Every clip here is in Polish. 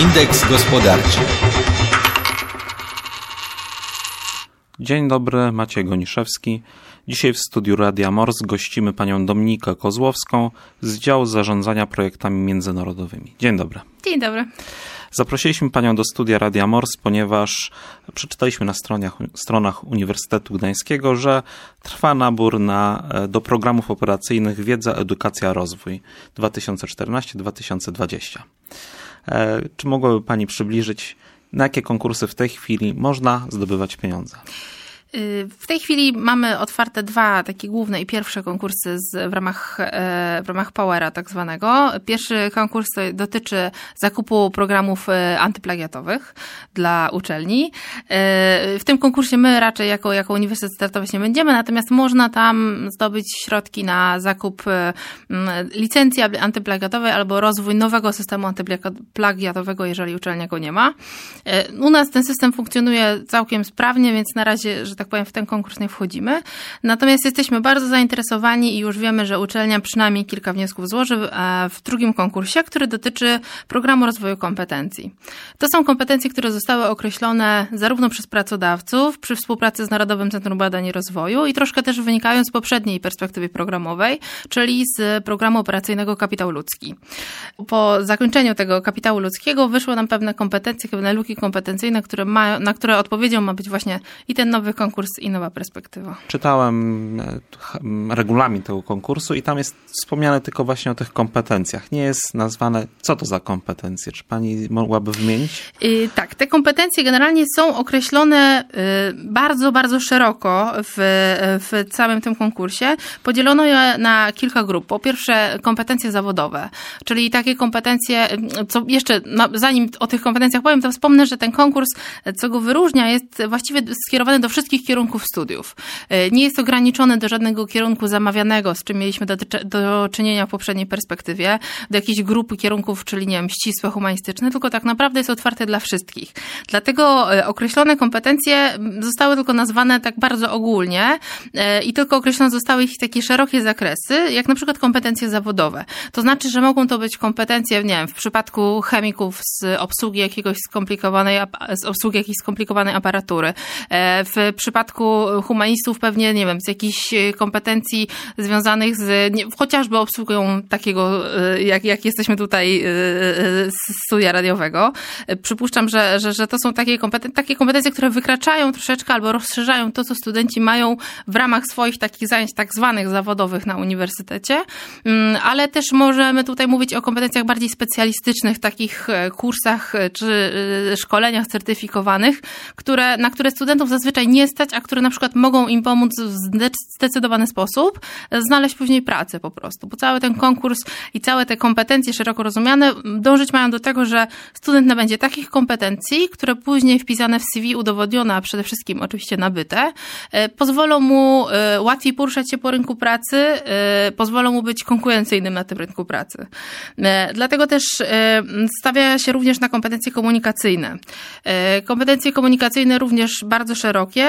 Indeks gospodarczy. Dzień dobry, Maciej Goniszewski. Dzisiaj w studiu Radia Mors gościmy panią Dominikę Kozłowską z działu zarządzania projektami międzynarodowymi. Dzień dobry. Dzień dobry. Zaprosiliśmy panią do studia Radia Mors, ponieważ przeczytaliśmy na stronach Uniwersytetu Gdańskiego, że trwa nabór do programów operacyjnych Wiedza, Edukacja, Rozwój 2014-2020. Czy mogłaby pani przybliżyć, na jakie konkursy w tej chwili można zdobywać pieniądze? W tej chwili mamy otwarte dwa takie główne i pierwsze konkursy w ramach Powera tak zwanego. Pierwszy konkurs dotyczy zakupu programów antyplagiatowych dla uczelni. W tym konkursie my raczej jako uniwersytet startować nie będziemy, natomiast można tam zdobyć środki na zakup licencji antyplagiatowej albo rozwój nowego systemu antyplagiatowego, jeżeli uczelnia go nie ma. U nas ten system funkcjonuje całkiem sprawnie, więc na razie, że tak powiem, w ten konkurs nie wchodzimy. Natomiast jesteśmy bardzo zainteresowani i już wiemy, że uczelnia przynajmniej kilka wniosków złoży w drugim konkursie, który dotyczy programu rozwoju kompetencji. To są kompetencje, które zostały określone zarówno przez pracodawców przy współpracy z Narodowym Centrum Badań i Rozwoju i troszkę też wynikają z poprzedniej perspektywy programowej, czyli z programu operacyjnego Kapitał Ludzki. Po zakończeniu tego kapitału ludzkiego wyszły nam pewne kompetencje, pewne luki kompetencyjne, na które odpowiedzią ma być właśnie i ten nowy konkurs i nowa perspektywa. Czytałem regulamin tego konkursu i tam jest wspomniane tylko właśnie o tych kompetencjach. Nie jest nazwane, co to za kompetencje. Czy pani mogłaby wymienić? Tak, te kompetencje generalnie są określone bardzo, bardzo szeroko w całym tym konkursie. Podzielono je na kilka grup. Po pierwsze kompetencje zawodowe, czyli takie kompetencje, co jeszcze, zanim o tych kompetencjach powiem, to wspomnę, że ten konkurs, co go wyróżnia, jest właściwie skierowany do wszystkich kierunków studiów. Nie jest ograniczony do żadnego kierunku zamawianego, z czym mieliśmy do czynienia w poprzedniej perspektywie, do jakiejś grupy kierunków, czyli nie wiem, ścisłe, humanistyczne, tylko tak naprawdę jest otwarte dla wszystkich. Dlatego określone kompetencje zostały tylko nazwane tak bardzo ogólnie i tylko określone zostały ich takie szerokie zakresy, jak na przykład kompetencje zawodowe. To znaczy, że mogą to być kompetencje, nie wiem, w przypadku chemików z obsługi jakiejś skomplikowanej aparatury, w przypadku humanistów pewnie, nie wiem, z jakichś kompetencji związanych z chociażby obsługą takiego, jak jesteśmy tutaj z studia radiowego. Przypuszczam, że to są takie kompetencje, które wykraczają troszeczkę albo rozszerzają to, co studenci mają w ramach swoich takich zajęć tak zwanych zawodowych na uniwersytecie, ale też możemy tutaj mówić o kompetencjach bardziej specjalistycznych, takich kursach czy szkoleniach certyfikowanych, na które studentów zazwyczaj nie stać, a które na przykład mogą im pomóc w zdecydowany sposób znaleźć później pracę po prostu. Bo cały ten konkurs i całe te kompetencje szeroko rozumiane dążyć mają do tego, że student nabędzie takich kompetencji, które później wpisane w CV, udowodnione, a przede wszystkim oczywiście nabyte, pozwolą mu łatwiej poruszać się po rynku pracy, pozwolą mu być konkurencyjnym na tym rynku pracy. Dlatego też stawia się również na kompetencje komunikacyjne. Kompetencje komunikacyjne również bardzo szerokie,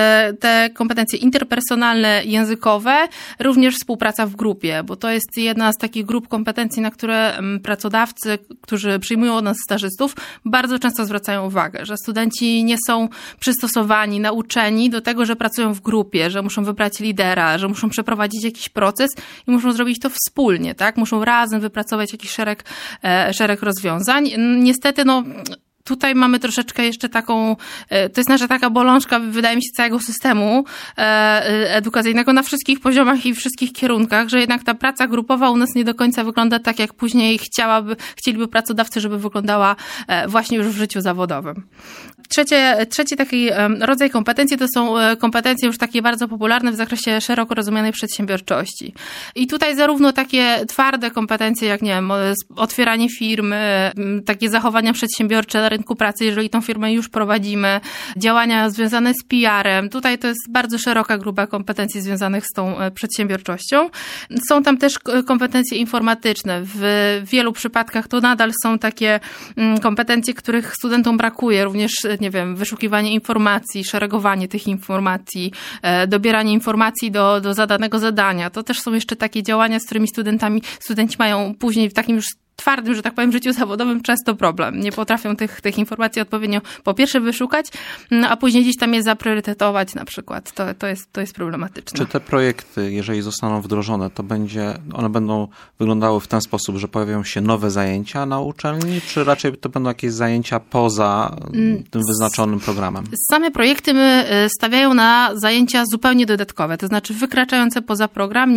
te kompetencje interpersonalne, językowe, również współpraca w grupie, bo to jest jedna z takich grup kompetencji, na które pracodawcy, którzy przyjmują od nas stażystów, bardzo często zwracają uwagę, że studenci nie są przystosowani, nauczeni do tego, że pracują w grupie, że muszą wybrać lidera, że muszą przeprowadzić jakiś proces i muszą zrobić to wspólnie, tak? Muszą razem wypracować jakiś szereg rozwiązań. Niestety, tutaj mamy troszeczkę jeszcze taką, to jest nasza taka bolączka, wydaje mi się, całego systemu edukacyjnego na wszystkich poziomach i wszystkich kierunkach, że jednak ta praca grupowa u nas nie do końca wygląda tak, jak później chcieliby pracodawcy, żeby wyglądała właśnie już w życiu zawodowym. Trzeci taki rodzaj kompetencji to są kompetencje już takie bardzo popularne w zakresie szeroko rozumianej przedsiębiorczości. I tutaj zarówno takie twarde kompetencje, jak nie wiem, otwieranie firmy, takie zachowania przedsiębiorcze na rynku pracy, jeżeli tą firmę już prowadzimy, działania związane z PR-em. Tutaj to jest bardzo szeroka grupa kompetencji związanych z tą przedsiębiorczością. Są tam też kompetencje informatyczne. W wielu przypadkach to nadal są takie kompetencje, których studentom brakuje. Również, nie wiem, wyszukiwanie informacji, szeregowanie tych informacji, dobieranie informacji do zadanego zadania. To też są jeszcze takie działania, z którymi studenci mają później w takim już twardym, że tak powiem, życiu zawodowym często problem. Nie potrafią tych informacji odpowiednio po pierwsze wyszukać, a później gdzieś tam je zapriorytetować na przykład. To jest problematyczne. Czy te projekty, jeżeli zostaną wdrożone, to one będą wyglądały w ten sposób, że pojawią się nowe zajęcia na uczelni, czy raczej to będą jakieś zajęcia poza tym wyznaczonym programem? Same projekty stawiają na zajęcia zupełnie dodatkowe, to znaczy wykraczające poza program,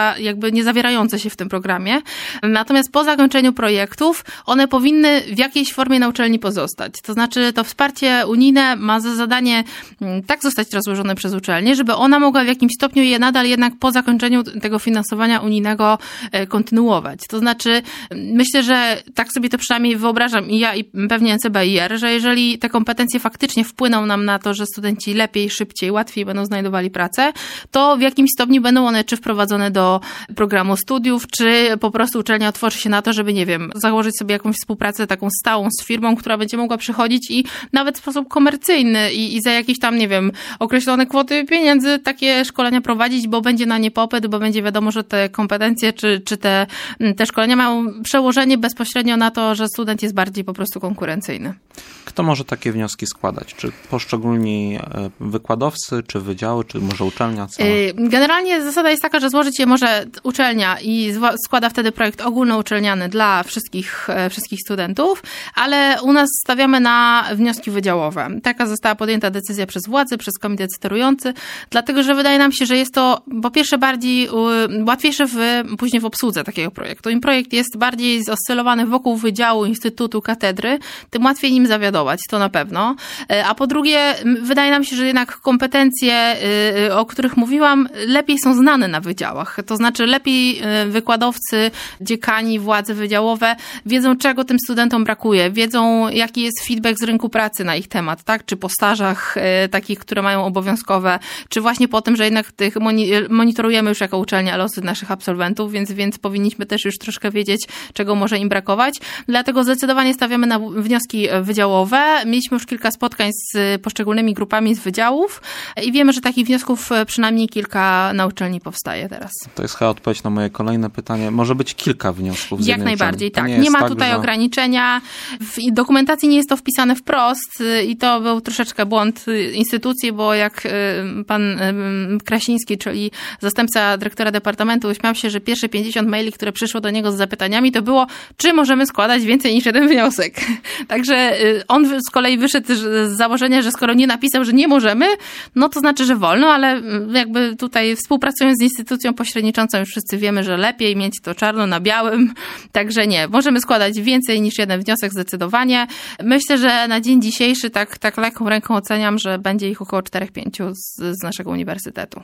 nie zawierające się w tym programie. Natomiast po zakończeniu projektów one powinny w jakiejś formie na uczelni pozostać. To znaczy to wsparcie unijne ma za zadanie tak zostać rozłożone przez uczelnię, żeby ona mogła w jakimś stopniu je nadal jednak po zakończeniu tego finansowania unijnego kontynuować. To znaczy myślę, że tak sobie to przynajmniej wyobrażam i ja i pewnie NCBIR, że jeżeli te kompetencje faktycznie wpłyną nam na to, że studenci lepiej, szybciej, łatwiej będą znajdowali pracę, to w jakimś stopniu będą one czy wprowadzone do programu studiów, czy po prostu uczelnia otworzy się na to, żeby, nie wiem, założyć sobie jakąś współpracę taką stałą z firmą, która będzie mogła przychodzić i nawet w sposób komercyjny i za jakieś tam, nie wiem, określone kwoty pieniędzy takie szkolenia prowadzić, bo będzie na nie popyt, bo będzie wiadomo, że te kompetencje czy te szkolenia mają przełożenie bezpośrednio na to, że student jest bardziej po prostu konkurencyjny. Kto może takie wnioski składać? Czy poszczególni wykładowcy, czy wydziały, czy może uczelnia? Generalnie zasada jest taka, że złożyć je może uczelnia i składa wtedy projekt ogólnouczelniany dla wszystkich studentów, ale u nas stawiamy na wnioski wydziałowe. Taka została podjęta decyzja przez władze, przez komitet sterujący, dlatego że wydaje nam się, że jest to po pierwsze bardziej łatwiejsze później w obsłudze takiego projektu. Im projekt jest bardziej zoscylowany wokół wydziału, instytutu, katedry, tym łatwiej nim zawiadować, to na pewno. A po drugie, wydaje nam się, że jednak kompetencje, o których mówiłam, lepiej są znane na wydziałach. To znaczy lepiej wykładowcy, dziekani, władze wydziałowe wiedzą, czego tym studentom brakuje, wiedzą, jaki jest feedback z rynku pracy na ich temat, tak? Czy po stażach takich, które mają obowiązkowe, czy właśnie po tym, że jednak monitorujemy już jako uczelnia losy naszych absolwentów, więc powinniśmy też już troszkę wiedzieć, czego może im brakować. Dlatego zdecydowanie stawiamy na wnioski wydziałowe. Mieliśmy już kilka spotkań z poszczególnymi grupami z wydziałów i wiemy, że takich wniosków przynajmniej kilka na uczelni powstaje teraz. To jest chyba odpowiedź na moje kolejne pytanie. Może być kilka wniosków z Jak najbardziej, uczelni. tak. Nie ma tutaj ograniczenia. W dokumentacji nie jest to wpisane wprost i to był troszeczkę błąd instytucji, bo jak pan Krasiński, czyli zastępca dyrektora departamentu, śmiał się, że pierwsze 50 maili, które przyszło do niego z zapytaniami, to było, czy możemy składać więcej niż jeden wniosek. Także on z kolei wyszedł z założenia, że skoro nie napisał, że nie możemy, no to znaczy, że wolno, ale jakby tutaj współpracując z instytucją pośredniczącą już wszyscy wiemy, że lepiej mieć to czarno na białym. Także nie, możemy składać więcej niż jeden wniosek zdecydowanie. Myślę, że na dzień dzisiejszy tak lekką ręką oceniam, że będzie ich około 4-5 z naszego uniwersytetu.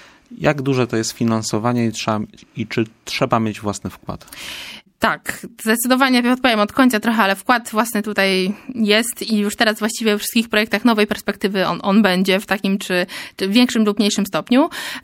Jak duże to jest finansowanie i czy trzeba mieć własny wkład? Tak, zdecydowanie odpowiem od końca trochę, ale wkład własny tutaj jest i już teraz właściwie we wszystkich projektach nowej perspektywy on będzie w takim czy większym lub mniejszym stopniu.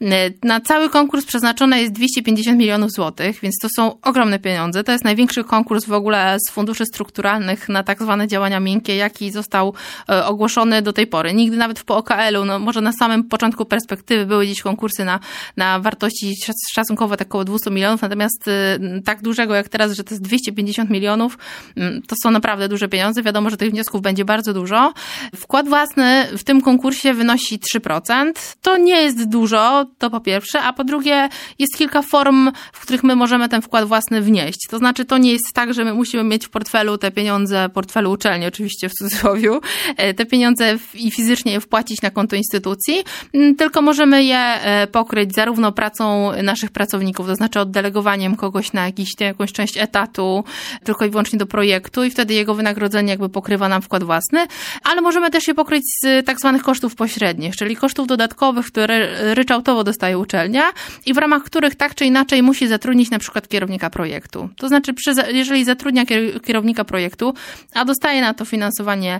Na cały konkurs przeznaczone jest 250 milionów złotych, więc to są ogromne pieniądze. To jest największy konkurs w ogóle z funduszy strukturalnych na tak zwane działania miękkie, jaki został ogłoszony do tej pory. Nigdy nawet w POKL-u, no może na samym początku perspektywy były gdzieś konkursy na wartości szacunkowo tak około 200 milionów, natomiast tak dużego jak teraz, że to jest 250 milionów, to są naprawdę duże pieniądze. Wiadomo, że tych wniosków będzie bardzo dużo. Wkład własny w tym konkursie wynosi 3%. To nie jest dużo, to po pierwsze, a po drugie jest kilka form, w których my możemy ten wkład własny wnieść. To znaczy to nie jest tak, że my musimy mieć w portfelu te pieniądze, portfelu uczelni oczywiście w cudzysłowie, te pieniądze i fizycznie je wpłacić na konto instytucji, tylko możemy je pokryć zarówno pracą naszych pracowników, to znaczy oddelegowaniem kogoś na jakąś część etatu, tylko i wyłącznie do projektu i wtedy jego wynagrodzenie jakby pokrywa nam wkład własny, ale możemy też je pokryć z tak zwanych kosztów pośrednich, czyli kosztów dodatkowych, które ryczałtowo dostaje uczelnia i w ramach których tak czy inaczej musi zatrudnić na przykład kierownika projektu. To znaczy, jeżeli zatrudnia kierownika projektu, a dostaje na to finansowanie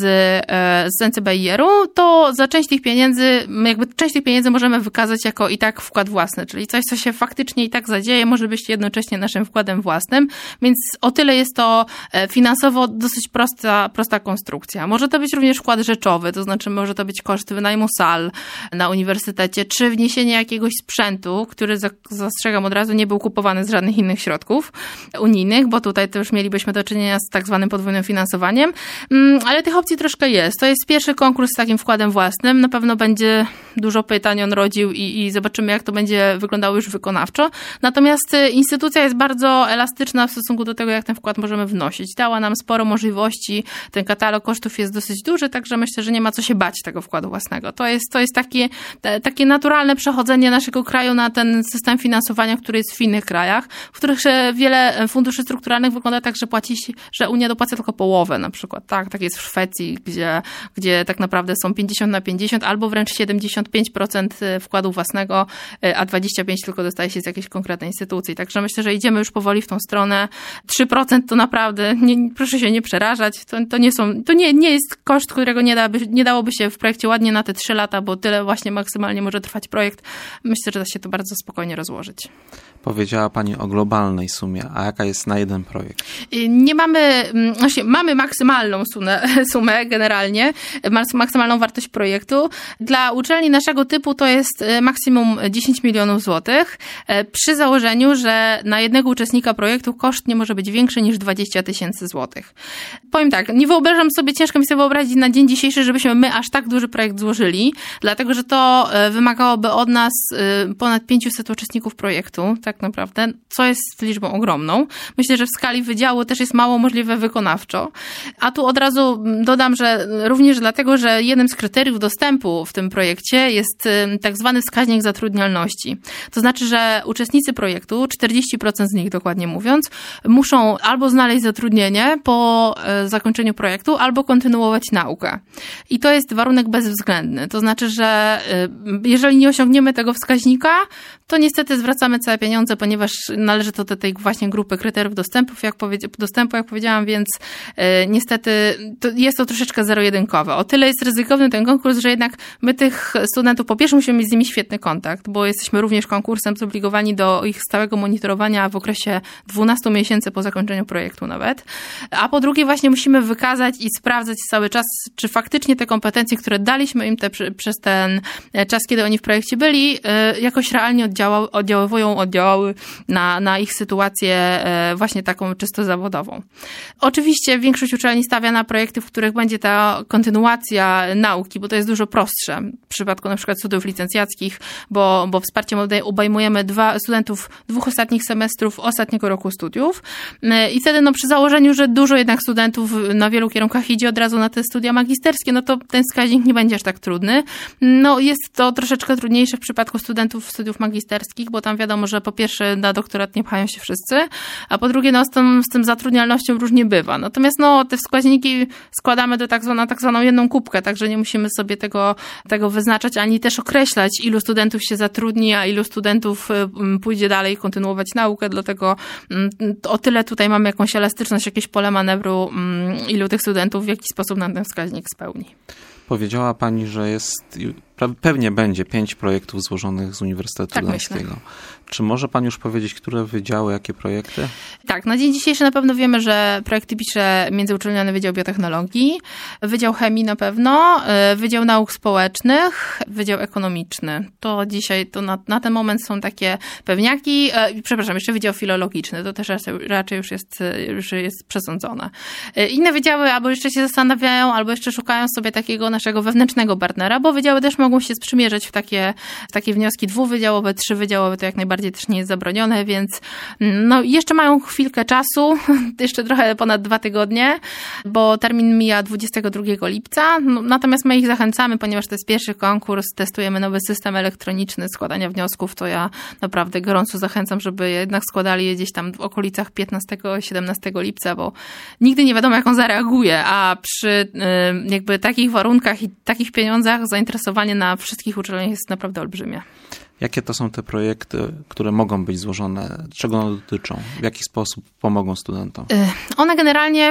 z NCBIR-u, to za część tych pieniędzy możemy wykazać jako i tak wkład własny, czyli coś, co się faktycznie i tak zadzieje, może być jednocześnie naszym wkładem własnym. własnym, więc o tyle jest to finansowo dosyć prosta konstrukcja. Może to być również wkład rzeczowy, to znaczy może to być koszt wynajmu sal na uniwersytecie, czy wniesienie jakiegoś sprzętu, który, zastrzegam od razu, nie był kupowany z żadnych innych środków unijnych, bo tutaj to już mielibyśmy do czynienia z tak zwanym podwójnym finansowaniem, ale tych opcji troszkę jest. To jest pierwszy konkurs z takim wkładem własnym, na pewno będzie dużo pytań on rodził i zobaczymy, jak to będzie wyglądało już wykonawczo. Natomiast instytucja jest bardzo elastyczna w stosunku do tego, jak ten wkład możemy wnosić. Dała nam sporo możliwości, ten katalog kosztów jest dosyć duży, także myślę, że nie ma co się bać tego wkładu własnego. To jest takie naturalne przechodzenie naszego kraju na ten system finansowania, który jest w innych krajach, w których wiele funduszy strukturalnych wygląda tak, że Unia dopłaca tylko połowę na przykład. Tak jest w Szwecji, gdzie tak naprawdę są 50/50 albo wręcz 75% wkładu własnego, a 25% tylko dostaje się z jakiejś konkretnej instytucji. Także myślę, że idziemy już powoli w tą stronę. 3% to naprawdę, proszę się nie przerażać, to nie jest koszt, którego nie dałoby się w projekcie ładnie na te 3 lata, bo tyle właśnie maksymalnie może trwać projekt. Myślę, że da się to bardzo spokojnie rozłożyć. Powiedziała Pani o globalnej sumie, a jaka jest na jeden projekt? Mamy maksymalną sumę generalnie, maksymalną wartość projektu. Dla uczelni naszego typu to jest maksimum 10 milionów złotych, przy założeniu, że na jednego uczestnika projektu koszt nie może być większy niż 20 000 złotych. Powiem tak, nie wyobrażam sobie, ciężko mi sobie wyobrazić na dzień dzisiejszy, żebyśmy my aż tak duży projekt złożyli, dlatego że to wymagałoby od nas ponad 500 uczestników projektu, tak naprawdę, co jest liczbą ogromną. Myślę, że w skali wydziału też jest mało możliwe wykonawczo. A tu od razu dodam, że również dlatego, że jednym z kryteriów dostępu w tym projekcie jest tak zwany wskaźnik zatrudnialności. To znaczy, że uczestnicy projektu, 40% z nich dokładnie mówiąc, muszą albo znaleźć zatrudnienie po zakończeniu projektu, albo kontynuować naukę. I to jest warunek bezwzględny. To znaczy, że jeżeli nie osiągniemy tego wskaźnika, to niestety zwracamy całe pieniądze, ponieważ należy to do tej właśnie grupy kryteriów dostępu, jak powiedziałam, więc niestety jest to troszeczkę zero-jedynkowe. O tyle jest ryzykowny ten konkurs, że jednak my tych studentów, po pierwsze musimy mieć z nimi świetny kontakt, bo jesteśmy również konkursem zobligowani do ich stałego monitorowania w okresie 12 miesięcy po zakończeniu projektu nawet. A po drugie właśnie musimy wykazać i sprawdzać cały czas, czy faktycznie te kompetencje, które daliśmy im przez ten czas, kiedy oni w projekcie byli, jakoś realnie oddziałały na ich sytuację właśnie taką czysto zawodową. Oczywiście większość uczelni stawia na projekty, w których będzie ta kontynuacja nauki, bo to jest dużo prostsze. W przypadku na przykład studiów licencjackich, bo wsparciem obejmujemy studentów 2 ostatnich semestrów ostatniego roku studiów i wtedy przy założeniu, że dużo jednak studentów na wielu kierunkach idzie od razu na te studia magisterskie, to ten wskaźnik nie będzie aż tak trudny. Jest to troszeczkę trudniejsze w przypadku studentów studiów magisterskich, bo tam wiadomo, że po pierwsze na doktorat nie pchają się wszyscy, a po drugie z tym zatrudnialnością różnie bywa. Natomiast te wskaźniki składamy do tak zwaną jedną kubkę, także nie musimy sobie tego wyznaczać, ani też określać, ilu studentów się zatrudni, a ilu studentów pójdzie dalej kontynuować naukę, dlatego o tyle tutaj mamy jakąś elastyczność, jakieś pole manewru, ilu tych studentów w jaki sposób nam ten wskaźnik spełni. Powiedziała Pani, że pewnie będzie 5 projektów złożonych z Uniwersytetu Gdańskiego. Myślę. Czy może Pani już powiedzieć, które wydziały, jakie projekty? Tak, na dzień dzisiejszy na pewno wiemy, że projekty pisze Międzyuczelniany Wydział Biotechnologii, Wydział Chemii na pewno, Wydział Nauk Społecznych, Wydział Ekonomiczny. To dzisiaj, na ten moment są takie pewniaki, jeszcze Wydział Filologiczny, to też raczej już jest przesądzone. Inne wydziały albo jeszcze się zastanawiają, albo jeszcze szukają sobie takiego naszego wewnętrznego partnera, bo wydziały też mogą się sprzymierzyć w takie wnioski 2-wydziałowe, 3-wydziałowe, to jak najbardziej też nie jest zabronione, więc jeszcze mają chwilkę czasu, jeszcze trochę ponad 2 tygodnie, bo termin mija 22 lipca, natomiast my ich zachęcamy, ponieważ to jest pierwszy konkurs, testujemy nowy system elektroniczny składania wniosków, to ja naprawdę gorąco zachęcam, żeby jednak składali je gdzieś tam w okolicach 15-17 lipca, bo nigdy nie wiadomo, jak on zareaguje, a przy jakby takich warunkach i takich pieniądzach zainteresowanie na wszystkich uczelniach jest naprawdę olbrzymie. Jakie to są te projekty, które mogą być złożone? Czego one dotyczą? W jaki sposób pomogą studentom? One generalnie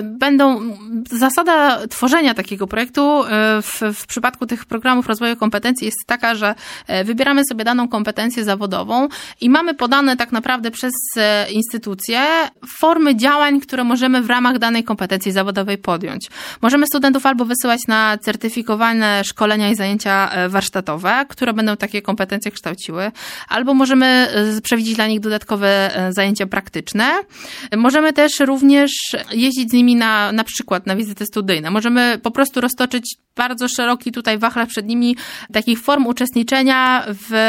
zasada tworzenia takiego projektu w przypadku tych programów rozwoju kompetencji jest taka, że wybieramy sobie daną kompetencję zawodową i mamy podane tak naprawdę przez instytucje formy działań, które możemy w ramach danej kompetencji zawodowej podjąć. Możemy studentów albo wysyłać na certyfikowane szkolenia i zajęcia warsztatowe, które będą takie kompetencje kształciły, albo możemy przewidzieć dla nich dodatkowe zajęcia praktyczne. Możemy też również jeździć z nimi na przykład na wizyty studyjne. Możemy po prostu roztoczyć bardzo szeroki tutaj wachlarz przed nimi takich form uczestniczenia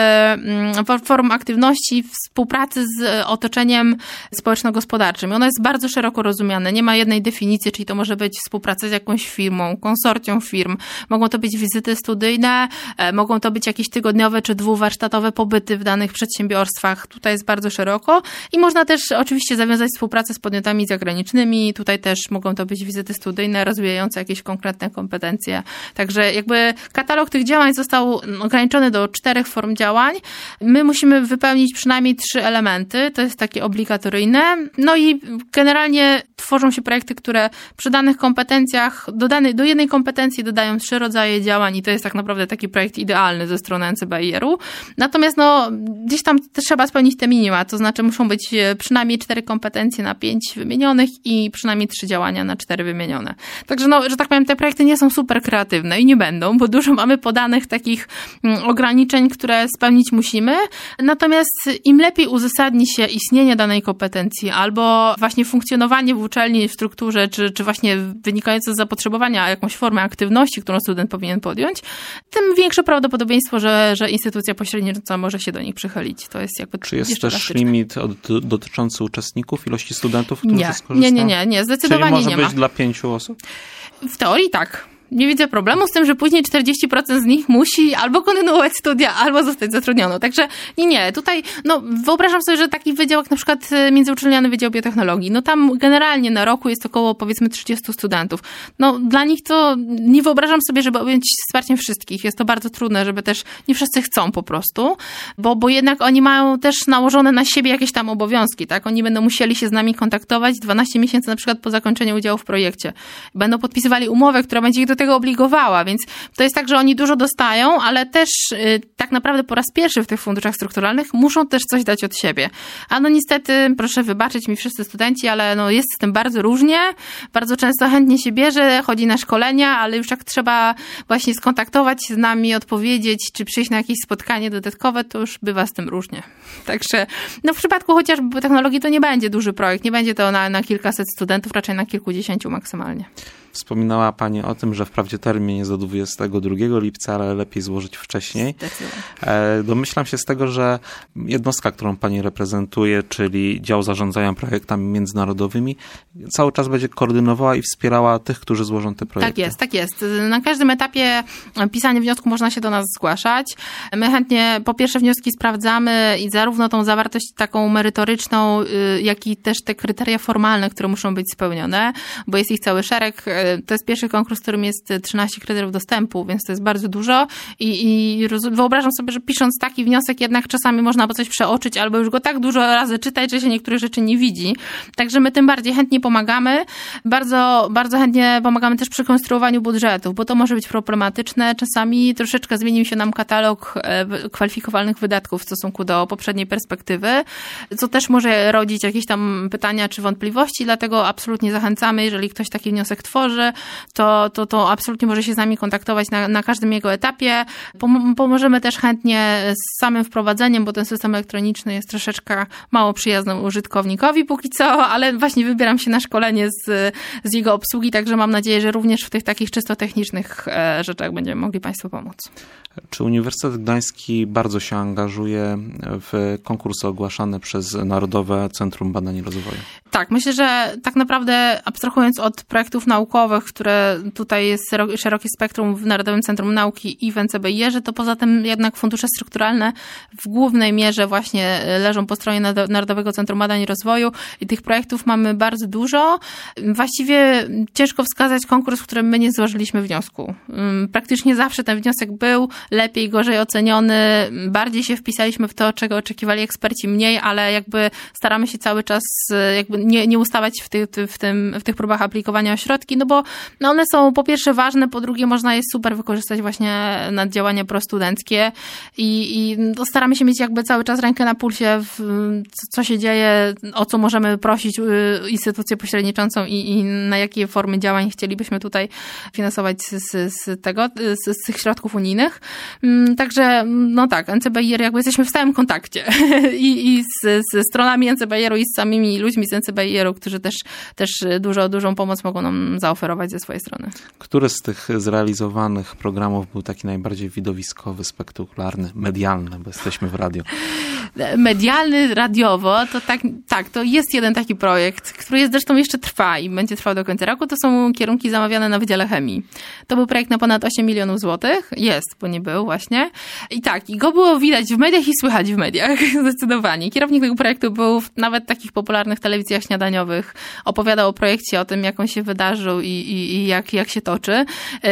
form aktywności, współpracy z otoczeniem społeczno-gospodarczym. Ono jest bardzo szeroko rozumiane. Nie ma jednej definicji, czyli to może być współpraca z jakąś firmą, konsorcjum firm. Mogą to być wizyty studyjne, mogą to być jakieś tygodniowe czy dwuwarsztatowe pobyty w danych przedsiębiorstwach. Tutaj jest bardzo szeroko i można też oczywiście zawiązać współpracę z podmiotami zagranicznymi. Tutaj też mogą to być wizyty studyjne rozwijające jakieś konkretne kompetencje. Także jakby katalog tych działań został ograniczony do 4 form działań. My musimy wypełnić przynajmniej 3 elementy. To jest takie obligatoryjne. No i generalnie tworzą się projekty, które przy danych kompetencjach, do jednej kompetencji dodają 3 rodzaje działań i to jest tak naprawdę taki projekt idealny ze strony NCBIR-u. Natomiast gdzieś tam trzeba spełnić te minima, to znaczy muszą być przynajmniej 4 kompetencje na 5 wymienionych i przynajmniej 3 działania na 4 wymienione. Także że tak powiem, te projekty nie są super kreatywne i nie będą, bo dużo mamy podanych takich ograniczeń, które spełnić musimy. Natomiast im lepiej uzasadni się istnienie danej kompetencji albo właśnie funkcjonowanie w uczelni, w strukturze, czy właśnie wynikające z zapotrzebowania jakąś formę aktywności, którą student powinien podjąć, tym większe prawdopodobieństwo, że instytucja pośrednicza może się do nich przychylić. To jest jakby Czy jest też limit dotyczący uczestników, ilości studentów, którzy skorzystają? Nie, zdecydowanie nie ma. Może być dla 5 osób? W teorii tak. Nie widzę problemu z tym, że później 40% z nich musi albo kontynuować studia, albo zostać zatrudnioną. Także nie. Tutaj, wyobrażam sobie, że taki wydział jak na przykład Międzyuczelniany Wydział Biotechnologii, tam generalnie na roku jest około powiedzmy 30 studentów. Dla nich to nie wyobrażam sobie, żeby objąć wsparciem wszystkich. Jest to bardzo trudne, żeby też nie wszyscy chcą po prostu, bo jednak oni mają też nałożone na siebie jakieś tam obowiązki, tak? Oni będą musieli się z nami kontaktować 12 miesięcy na przykład po zakończeniu udziału w projekcie. Będą podpisywali umowę, która będzie ich do tego obligowała, więc to jest tak, że oni dużo dostają, ale też tak naprawdę po raz pierwszy w tych funduszach strukturalnych muszą też coś dać od siebie. A niestety, proszę wybaczyć mi wszyscy studenci, ale jest z tym bardzo różnie. Bardzo często chętnie się bierze, chodzi na szkolenia, ale już jak trzeba właśnie skontaktować się z nami, odpowiedzieć, czy przyjść na jakieś spotkanie dodatkowe, to już bywa z tym różnie. Także w przypadku chociażby technologii to nie będzie duży projekt, nie będzie to na kilkaset studentów, raczej na kilkudziesięciu maksymalnie. Wspominała Pani o tym, że wprawdzie termin jest do 22 lipca, ale lepiej złożyć wcześniej. Domyślam się z tego, że jednostka, którą Pani reprezentuje, czyli dział zarządzania projektami międzynarodowymi, cały czas będzie koordynowała i wspierała tych, którzy złożą te projekty. Tak jest. Na każdym etapie pisania wniosku można się do nas zgłaszać. My chętnie po pierwsze wnioski sprawdzamy i zarówno tą zawartość taką merytoryczną, jak i też te kryteria formalne, które muszą być spełnione, bo jest ich cały szereg. To jest pierwszy konkurs, w którym jest 13 kryteriów dostępu, więc to jest bardzo dużo i wyobrażam sobie, że pisząc taki wniosek jednak czasami można coś przeoczyć albo już go tak dużo razy czytać, że się niektórych rzeczy nie widzi. Także my tym bardziej chętnie pomagamy. Bardzo, bardzo chętnie pomagamy też przy konstruowaniu budżetów, bo to może być problematyczne. Czasami troszeczkę zmienił się nam katalog kwalifikowalnych wydatków w stosunku do poprzedniej perspektywy, co też może rodzić jakieś tam pytania czy wątpliwości, dlatego absolutnie zachęcamy, jeżeli ktoś taki wniosek tworzy, to absolutnie może się z nami kontaktować na każdym jego etapie. Pomożemy też chętnie z samym wprowadzeniem, bo ten system elektroniczny jest troszeczkę mało przyjazny użytkownikowi póki co, ale właśnie wybieram się na szkolenie z jego obsługi, także mam nadzieję, że również w tych takich czysto technicznych rzeczach będziemy mogli Państwu pomóc. Czy Uniwersytet Gdański bardzo się angażuje w konkursy ogłaszane przez Narodowe Centrum Badań i Rozwoju? Tak, myślę, że tak naprawdę abstrahując od projektów naukowych, które tutaj jest szerokie spektrum w Narodowym Centrum Nauki i w NCBiR, to poza tym jednak fundusze strukturalne w głównej mierze właśnie leżą po stronie Narodowego Centrum Badań i Rozwoju i tych projektów mamy bardzo dużo. Właściwie ciężko wskazać konkurs, w którym my nie złożyliśmy wniosku. Praktycznie zawsze ten wniosek był lepiej, gorzej oceniony, bardziej się wpisaliśmy w to, czego oczekiwali eksperci, mniej, ale jakby staramy się cały czas jakby nie ustawać w tych próbach aplikowania o środki, no bo one są po pierwsze ważne, po drugie można je super wykorzystać właśnie na działania prostudenckie i staramy się mieć jakby cały czas rękę na pulsie, co się dzieje, o co możemy prosić instytucję pośredniczącą i na jakie formy działań chcielibyśmy tutaj finansować z tych środków unijnych. Także, no tak, NCBiR jakby jesteśmy w stałym kontakcie i ze stronami NCBiR-u i z samymi ludźmi z NCBiR-u, którzy też dużą pomoc mogą nam zaoferować ze swojej strony. Który z tych zrealizowanych programów był taki najbardziej widowiskowy, spektakularny, medialny, bo jesteśmy w radio? Medialny, radiowo, to tak, to jest jeden taki projekt, który zresztą jeszcze trwa i będzie trwał do końca roku. To są kierunki zamawiane na Wydziale Chemii. To był projekt na ponad 8 milionów złotych. Jest, bo nie był właśnie. I tak, i go było widać w mediach i słychać w mediach, zdecydowanie. Kierownik tego projektu był w nawet takich popularnych telewizjach śniadaniowych. Opowiadał o projekcie, o tym, jak on się wydarzył i jak się toczy.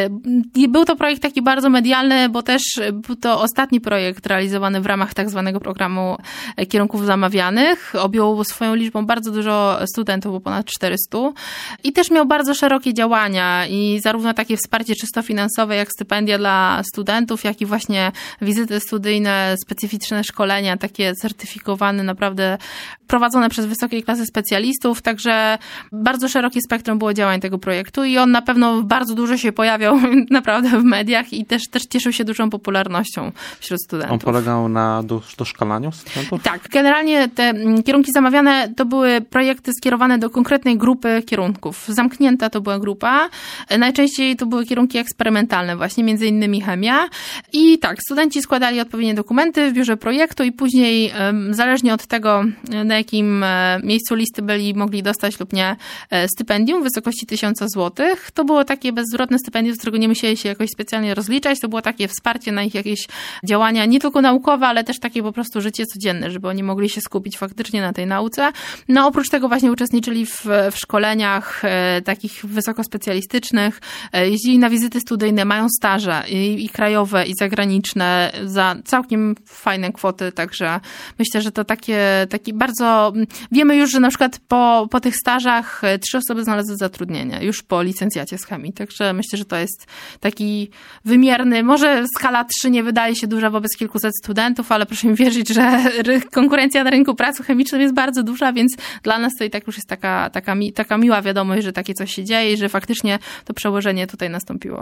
I był to projekt taki bardzo medialny, bo też był to ostatni projekt realizowany w ramach tak zwanego programu kierunków zamawianych. Objął swoją liczbą bardzo dużo studentów, bo ponad 400. I też miał bardzo szerokie działania i zarówno takie wsparcie czysto finansowe, jak stypendia dla studentów, jak i właśnie wizyty studyjne, specyficzne szkolenia, takie certyfikowane, naprawdę prowadzone przez wysokiej klasy specjalistów. Także bardzo szerokie spektrum było działań tego projektu i on na pewno bardzo dużo się pojawiał naprawdę w mediach i też cieszył się dużą popularnością wśród studentów. On polegał na doszkalaniu studentów? Tak, generalnie te kierunki zamawiane to były projekty skierowane do konkretnej grupy kierunków. Zamknięta to była grupa. Najczęściej to były kierunki eksperymentalne właśnie, między innymi chemia. I tak, studenci składali odpowiednie dokumenty w biurze projektu i później zależnie od tego, na jakim miejscu listy byli, mogli dostać lub nie stypendium w wysokości 1000 złotych. To było takie bezzwrotne stypendium, z którego nie musieli się jakoś specjalnie rozliczać. To było takie wsparcie na ich jakieś działania, nie tylko naukowe, ale też takie po prostu życie codzienne, żeby oni mogli się skupić faktycznie na tej nauce. No oprócz tego właśnie uczestniczyli w szkoleniach takich wysokospecjalistycznych, jeździli na wizyty studyjne, mają staże i krajowe, i zagraniczne za całkiem fajne kwoty, także myślę, że to taki bardzo... Wiemy już, że na przykład po tych stażach 3 osoby znalazły zatrudnienie, już po licencjacie z chemii, także myślę, że to jest taki wymierny, może skala 3 nie wydaje się duża wobec kilkuset studentów, ale proszę mi wierzyć, że konkurencja na rynku pracy chemicznym jest bardzo duża, więc dla nas to i tak już jest taka miła wiadomość, że takie coś się dzieje i że faktycznie to przełożenie tutaj nastąpiło.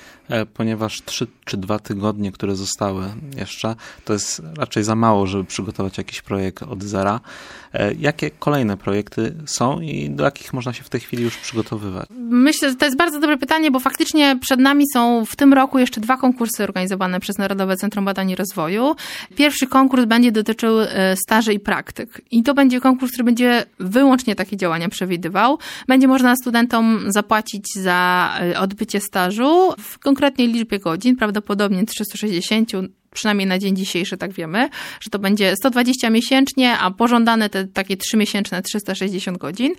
Ponieważ 3 czy 2 tygodnie, które zostały jeszcze, to jest raczej za mało, żeby przygotować jakiś projekt od zera. Jakie kolejne projekty są i do jakich można się w tej chwili już przygotowywać? Myślę, że to jest bardzo dobre pytanie, bo faktycznie przed nami są w tym roku jeszcze 2 konkursy organizowane przez Narodowe Centrum Badań i Rozwoju. Pierwszy konkurs będzie dotyczył staży i praktyk. I to będzie konkurs, który będzie wyłącznie takie działania przewidywał. Będzie można studentom zapłacić za odbycie stażu w konkretnej liczbie godzin, prawdopodobnie 360, przynajmniej na dzień dzisiejszy tak wiemy, że to będzie 120 miesięcznie, a pożądane te takie 3-miesięczne 360 godzin.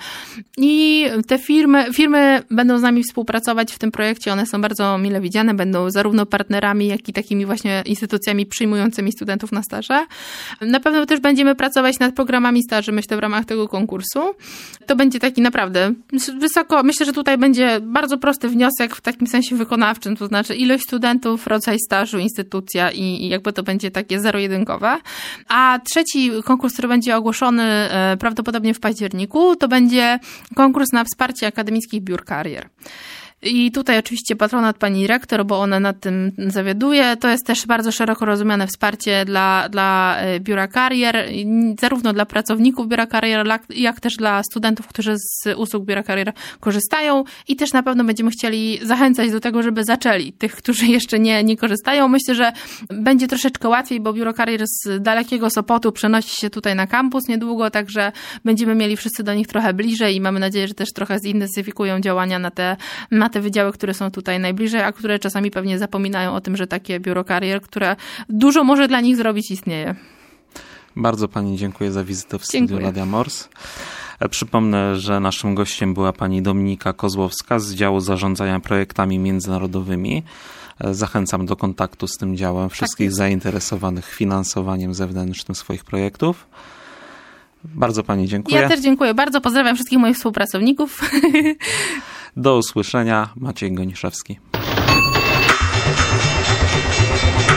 I te firmy będą z nami współpracować w tym projekcie, one są bardzo mile widziane, będą zarówno partnerami, jak i takimi właśnie instytucjami przyjmującymi studentów na staże. Na pewno też będziemy pracować nad programami staży, myślę, w ramach tego konkursu. To będzie taki naprawdę wysoko, myślę, że tutaj będzie bardzo prosty wniosek w takim sensie wykonawczym, to znaczy ilość studentów, rodzaj stażu, instytucja i jakby to będzie takie zero-jedynkowe. A trzeci konkurs, który będzie ogłoszony prawdopodobnie w październiku, to będzie konkurs na wsparcie akademickich biur karier. I tutaj oczywiście patronat pani dyrektor, bo ona nad tym zawiaduje. To jest też bardzo szeroko rozumiane wsparcie dla Biura Karier, zarówno dla pracowników Biura Karier, jak też dla studentów, którzy z usług Biura Karier korzystają. I też na pewno będziemy chcieli zachęcać do tego, żeby zaczęli. Tych, którzy jeszcze nie korzystają. Myślę, że będzie troszeczkę łatwiej, bo Biuro Karier z dalekiego Sopotu przenosi się tutaj na kampus niedługo, także będziemy mieli wszyscy do nich trochę bliżej i mamy nadzieję, że też trochę zintensyfikują działania na te wydziały, które są tutaj najbliżej, a które czasami pewnie zapominają o tym, że takie Biuro Karier, które dużo może dla nich zrobić, istnieje. Bardzo pani dziękuję za wizytę w studiu Radia Mors. Przypomnę, że naszym gościem była pani Dominika Kozłowska z działu zarządzania projektami międzynarodowymi. Zachęcam do kontaktu z tym działem wszystkich zainteresowanych finansowaniem zewnętrznym swoich projektów. Bardzo pani dziękuję. Ja też dziękuję bardzo. Pozdrawiam wszystkich moich współpracowników. Do usłyszenia. Maciej Goniszewski.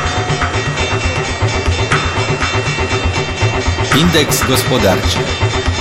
Indeks gospodarczy.